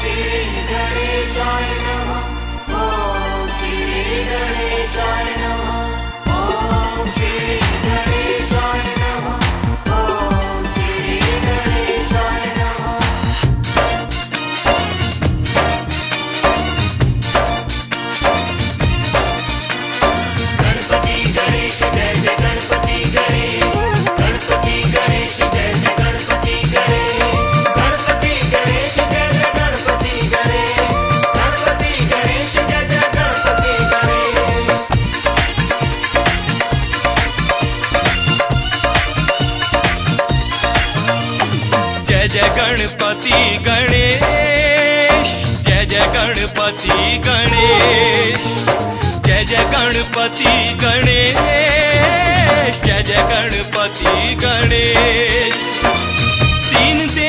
श्री गणेशाय नमः। ओम श्री गणेशाय नमः। ओम श्री गणेशाय नमः। ओम श्री गणेशाय नमः। गणपति गणेश जय जय गणपति गणेश। गणपति गणेश जय जय गणपति गणेश। गणपति गणेश जय जय गणपति गणेश। गणपति गणेश जय जय गणपति गणेश। जय जय गणपति गणेश, जय जय गणपति गणेश, जय जय गणपति गणेश, जय जय गणपति गणेश। दीन